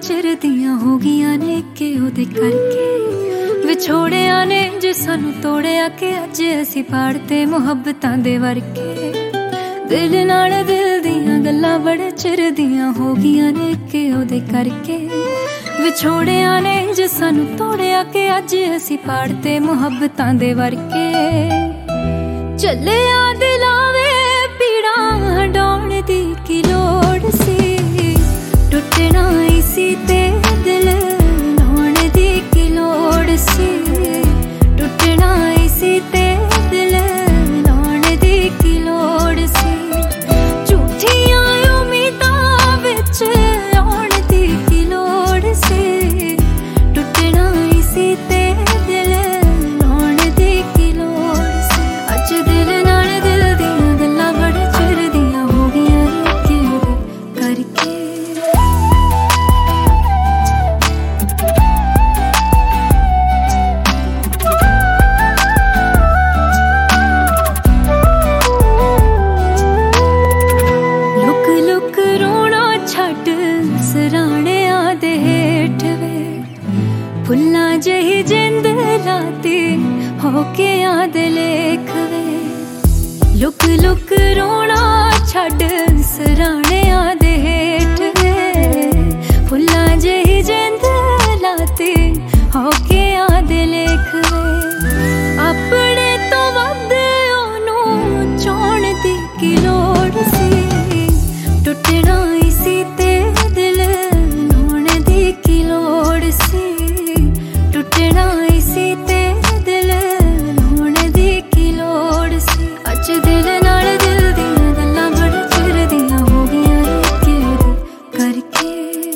चिर दियां हो गईयां ने कि ओदे करके विछोड़िया ने जे सानू तोड़िया कि अज असी पाड़ते मुहब्बतां दे वरके दिल नाल दिल दियां गल्लां बड़े चिर दियां हो गईयां ने कि ओदे करके विछोड़िया ने जे सानू तोड़िया कि अज असी पाड़ते मुहब्बतां दे वरके चलिया दिलावे पीड़ा हटाउण दी की लोड़ सी टुटना ही सी ते दिल लाउण दी की लोड़ सी टुटना ही सी ते दिल लाउण दी की लोड़ सी झूठियां उम्मीदां विच आउण दी की लोड़ सी टुटना ही सी ते दिल लाउण दी की लोड़ सी अज दिल नाल दिल दियां गल्लां बड़े चिर दियां हो गईयां ने कि ओदे करके सराणिया दे हेठ वे फुल्लां जही जिंद लाती होके याद लेख वे लुक लुक रोना छड़ सराणिया दे हेठ वे फुल्लां जही जिंद लाती होके याद लेख वे अपने तो वध ओनू चाहण दी की लोड़ सी टुटना ही सी ते टुटना ही सी ते दिल लाउण दी की लोड़ सी अज दिल नाल दिल दियां गल्लां बड़े चिर दियां हो गईयां ने कि ओदे करके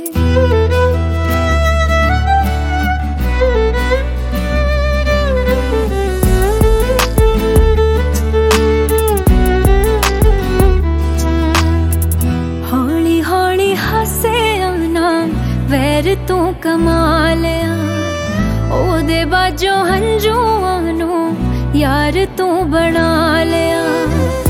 हौली हौली हसे आना वैर तू कमा लिया ओदे बाजों हंजुआं नू यार तू बना लिया।